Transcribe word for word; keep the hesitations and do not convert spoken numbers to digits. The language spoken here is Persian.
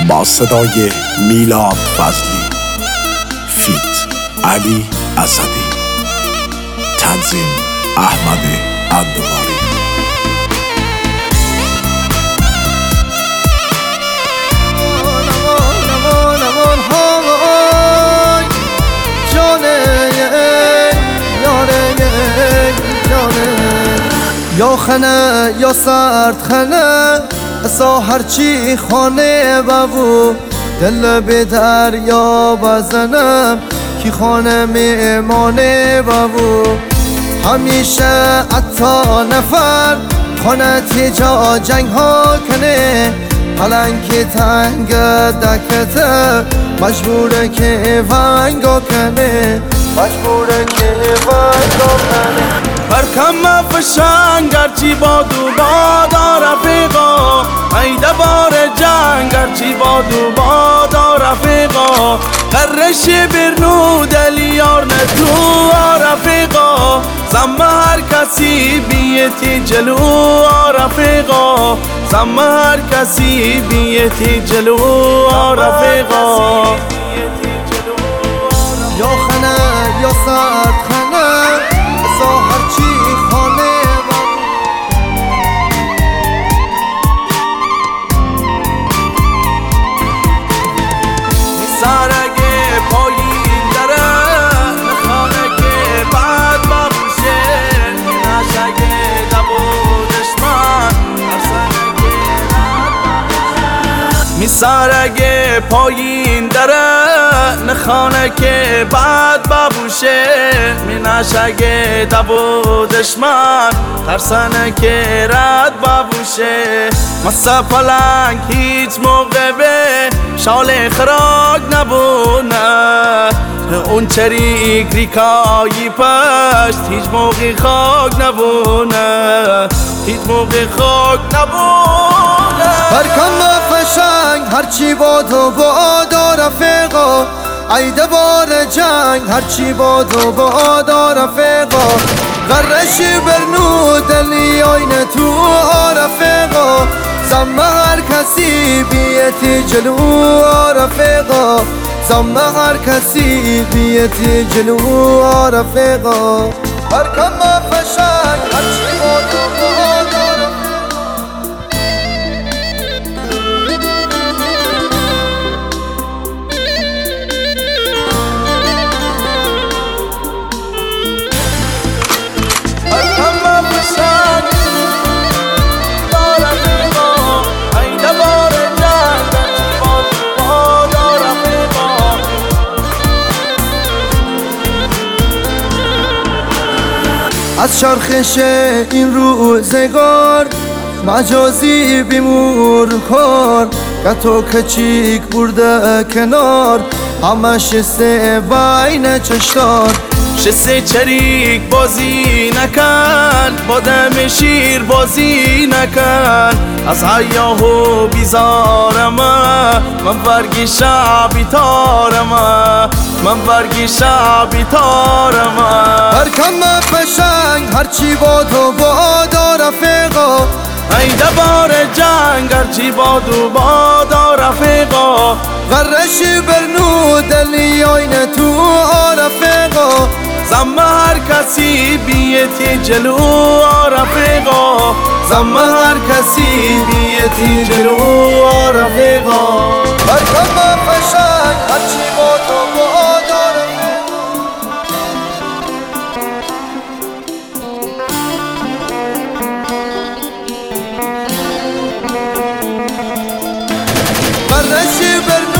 با صدای میلاد فضلی، فیت علی اسدی، تنظیم احمد اندواری. یا خنه یا سرد خنه اسا هرچی خانه ببو دل به دریا بزنم کی خانه میمانه ببو همیشه اتا نفر خانه تیجا جنگ ها کنه پلنگ تنگ دکته مجبوره که ونگا کنه مجبوره که ونگا کنه برکم مفشنگ هرچی باد و بادا رفیقا ایده بار جنگ هرچی باد و بادا رفیقا قرش برنو دلی یار ندو رفیقا زمه هر کسی بیتی جلو رفیقا زمه هر کسی بیتی جلو رفیقا یا خنه یا سرد خنه اسا هرچی خانه سرگه پایین داره نخانه که بعد بابوشه نشگه دبودش من می سرگه پایین داره نخانه که بعد بابوشه می نشگه دبودش من ترسنه که رد بابوشه مسا پلنگ هیچ موقع به شال خراک نبونه اون چریک ریکایی پشت هیچ موقع خاک نبونه هیچ موقع خاک نبونه برکم مفشنگ هرچی باد و بادا رفیقا ایده بار جنگ هرچی باد و بادا رفیقا غرش برنو دلی آین تو رفیقا زمه هر کسی بیتی جلو رفیقا زمه هر کسی بیتی جلو رفیقا برکم مفشنگ هرچی باد و بادا از چرخش این روزگار مجازی بیمور کار گتو کچیک برده کنار همش سه بین چشتار شسه چریک بازی نکن با دم شیر بازی نکن از حیاهو بیزارم من برگی شعبی تارم من برگی شعبی تارم برکم مفشنگ هرچی باد و بادا رفیقا ایده بار جنگ هرچی باد و بادا رفیقا غرش برنو دلی آین تو رفیقا زمه هر کسی بیتی جلو رفیقا زمه هر کسی بیتی جلو رفیقا برکم مفشنگ هرچی باد و بادا رفیقا غرش برنو